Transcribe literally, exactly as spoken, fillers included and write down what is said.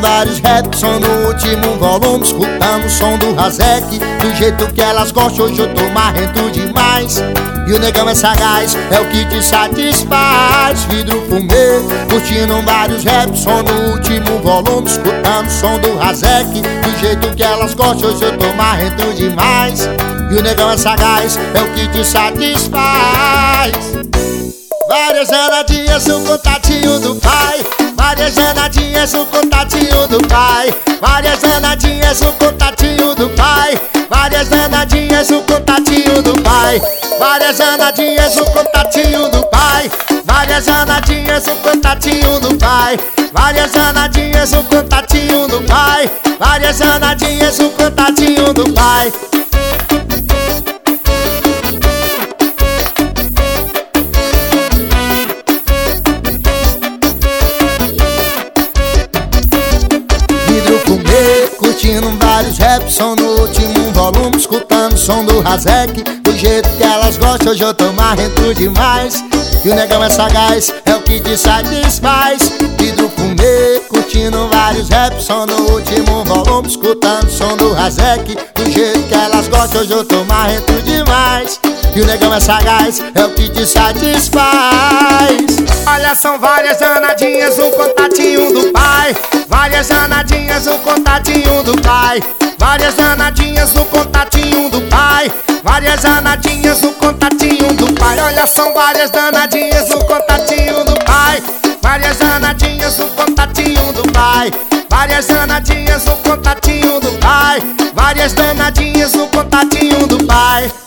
vários raps, som no último volume, escutando o som do Razek. Do jeito que elas gostam, hoje eu tô marrento demais. E o negão é sagaz, é o que te satisfaz. Vidro fumê, curtindo vários raps, som no último volume, escutando o som do Razek. Do jeito que elas gostam, hoje eu tô marrento demais. E o negão é sagaz, é o que te satisfaz. Várias danadinhas no contatinho do pai. Várias danadinhas no contatinho do pai. Várias danadinhas no contatinho do pai. Várias danadinhas no contatinho do pai. Várias danadinhas no contatinho do pai. Várias danadinhas no contatinho do pai. Várias danadinhas no contatinho do pai. Várias danadinhas no contatinho do pai. Curtindo vários raps, som no último volume, escutando o som do Razek. Do jeito que elas gostam, hoje eu tô marrento demais. E o negão é sagaz, é o que te satisfaz. Vidro fumê, curtindo vários raps, som no último volume, escutando o som do Razek. Do jeito que elas gostam, hoje eu tô marrento demais. E o negão é sagaz, é o que te satisfaz. Olha, são várias danadinhas no contatinho do pai. Várias danadinhas no contatinho do pai. Várias danadinhas no contatinho do pai. Várias danadinhas no contatinho do pai. Olha, são várias danadinhas no contatinho do pai. Várias danadinhas no contatinho do pai. Várias danadinhas no contatinho do pai. Várias danadinhas no contatinho do pai.